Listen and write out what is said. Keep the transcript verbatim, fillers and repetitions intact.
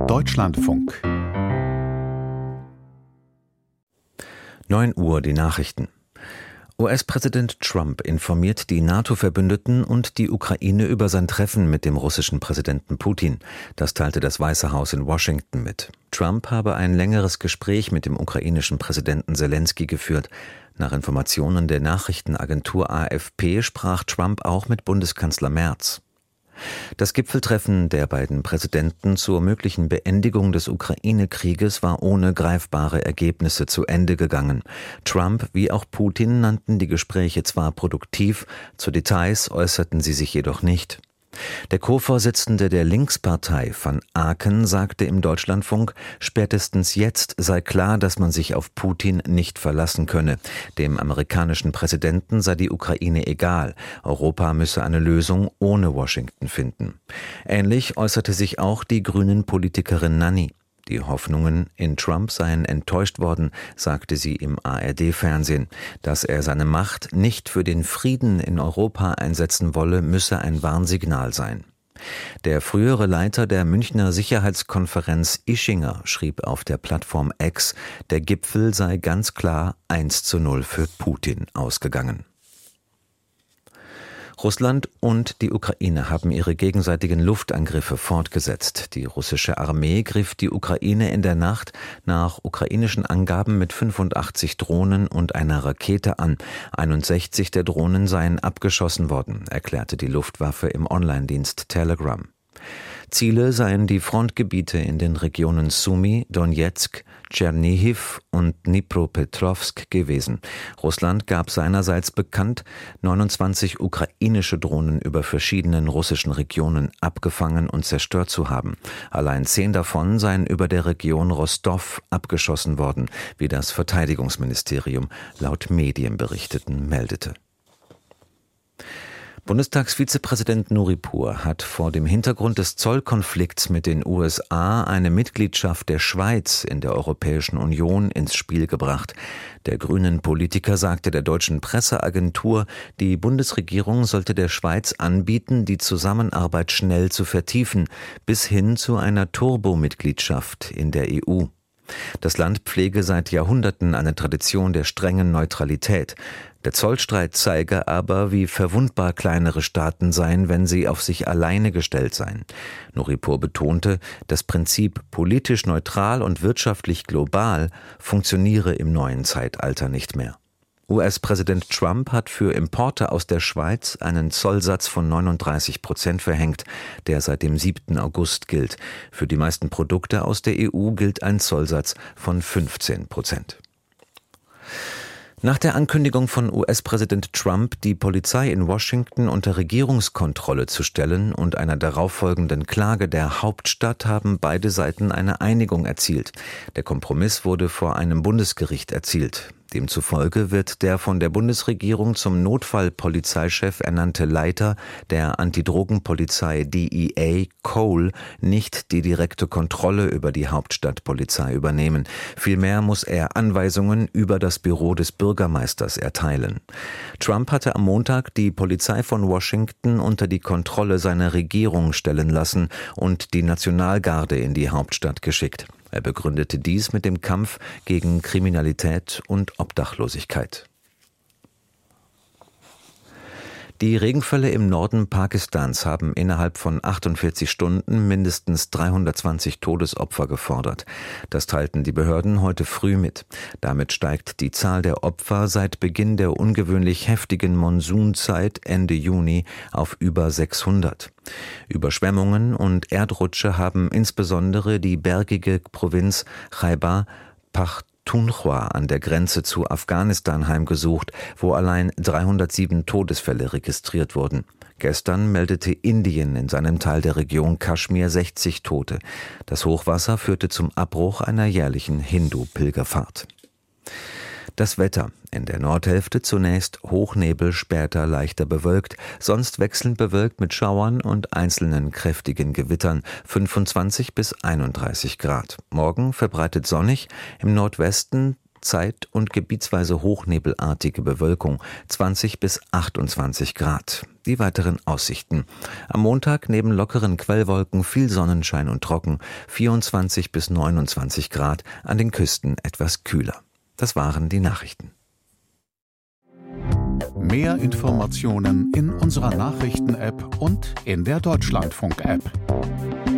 Deutschlandfunk. neun Uhr, die Nachrichten. U S-Präsident Trump informiert die NATO-Verbündeten und die Ukraine über sein Treffen mit dem russischen Präsidenten Putin. Das teilte das Weiße Haus in Washington mit. Trump habe ein längeres Gespräch mit dem ukrainischen Präsidenten Selenskyj geführt. Nach Informationen der Nachrichtenagentur A F P sprach Trump auch mit Bundeskanzler Merz. Das Gipfeltreffen der beiden Präsidenten zur möglichen Beendigung des Ukraine-Krieges war ohne greifbare Ergebnisse zu Ende gegangen. Trump wie auch Putin nannten die Gespräche zwar produktiv, zu Details äußerten sie sich jedoch nicht. Der Co-Vorsitzende der Linkspartei van Aken sagte im Deutschlandfunk, spätestens jetzt sei klar, dass man sich auf Putin nicht verlassen könne. Dem amerikanischen Präsidenten sei die Ukraine egal. Europa müsse eine Lösung ohne Washington finden. Ähnlich äußerte sich auch die Grünen-Politikerin Nanni. Die Hoffnungen in Trump seien enttäuscht worden, sagte sie im A R D-Fernsehen. Dass er seine Macht nicht für den Frieden in Europa einsetzen wolle, müsse ein Warnsignal sein. Der frühere Leiter der Münchner Sicherheitskonferenz Ischinger schrieb auf der Plattform X, der Gipfel sei ganz klar eins zu null für Putin ausgegangen. Russland und die Ukraine haben ihre gegenseitigen Luftangriffe fortgesetzt. Die russische Armee griff die Ukraine in der Nacht nach ukrainischen Angaben mit fünfundachtzig Drohnen und einer Rakete an. einundsechzig der Drohnen seien abgeschossen worden, erklärte die Luftwaffe im Online-Dienst Telegram. Ziele seien die Frontgebiete in den Regionen Sumy, Donetsk, Tschernihiw und Dnipropetrovsk gewesen. Russland gab seinerseits bekannt, neunundzwanzig ukrainische Drohnen über verschiedenen russischen Regionen abgefangen und zerstört zu haben. Allein zehn davon seien über der Region Rostov abgeschossen worden, wie das Verteidigungsministerium laut Medienberichteten meldete. Bundestagsvizepräsident Nuripur hat vor dem Hintergrund des Zollkonflikts mit den U S A eine Mitgliedschaft der Schweiz in der Europäischen Union ins Spiel gebracht. Der grünen Politiker sagte der deutschen Presseagentur, die Bundesregierung sollte der Schweiz anbieten, die Zusammenarbeit schnell zu vertiefen, bis hin zu einer Turbo-Mitgliedschaft in der E U. Das Land pflege seit Jahrhunderten eine Tradition der strengen Neutralität. Der Zollstreit zeige aber, wie verwundbar kleinere Staaten seien, wenn sie auf sich alleine gestellt seien. Nuripur betonte, das Prinzip politisch neutral und wirtschaftlich global funktioniere im neuen Zeitalter nicht mehr. U S-Präsident Trump hat für Importe aus der Schweiz einen Zollsatz von neununddreißig Prozent verhängt, der seit dem siebten August gilt. Für die meisten Produkte aus der E U gilt ein Zollsatz von fünfzehn Prozent. Nach der Ankündigung von U S-Präsident Trump, die Polizei in Washington unter Regierungskontrolle zu stellen und einer darauffolgenden Klage der Hauptstadt haben beide Seiten eine Einigung erzielt. Der Kompromiss wurde vor einem Bundesgericht erzielt. Demzufolge wird der von der Bundesregierung zum Notfallpolizeichef ernannte Leiter der Antidrogenpolizei D E A, Cole, nicht die direkte Kontrolle über die Hauptstadtpolizei übernehmen. Vielmehr muss er Anweisungen über das Büro des Bürgermeisters erteilen. Trump hatte am Montag die Polizei von Washington unter die Kontrolle seiner Regierung stellen lassen und die Nationalgarde in die Hauptstadt geschickt. Er begründete dies mit dem Kampf gegen Kriminalität und Obdachlosigkeit. Die Regenfälle im Norden Pakistans haben innerhalb von achtundvierzig Stunden mindestens dreihundertzwanzig Todesopfer gefordert. Das teilten die Behörden heute früh mit. Damit steigt die Zahl der Opfer seit Beginn der ungewöhnlich heftigen Monsunzeit Ende Juni auf über sechshundert. Überschwemmungen und Erdrutsche haben insbesondere die bergige Provinz Khyber Pakhtunkhwa an der Grenze zu Afghanistan heimgesucht, wo allein dreihundertsieben Todesfälle registriert wurden. Gestern meldete Indien in seinem Teil der Region Kaschmir sechzig Tote. Das Hochwasser führte zum Abbruch einer jährlichen Hindu-Pilgerfahrt. Das Wetter. In der Nordhälfte zunächst Hochnebel, später leichter bewölkt, sonst wechselnd bewölkt mit Schauern und einzelnen kräftigen Gewittern, fünfundzwanzig bis einunddreißig Grad. Morgen verbreitet sonnig, im Nordwesten zeit- und gebietsweise hochnebelartige Bewölkung, zwanzig bis achtundzwanzig Grad. Die weiteren Aussichten: Am Montag neben lockeren Quellwolken viel Sonnenschein und trocken, vierundzwanzig bis neunundzwanzig Grad, an den Küsten etwas kühler. Das waren die Nachrichten. Mehr Informationen in unserer Nachrichten-App und in der Deutschlandfunk-App.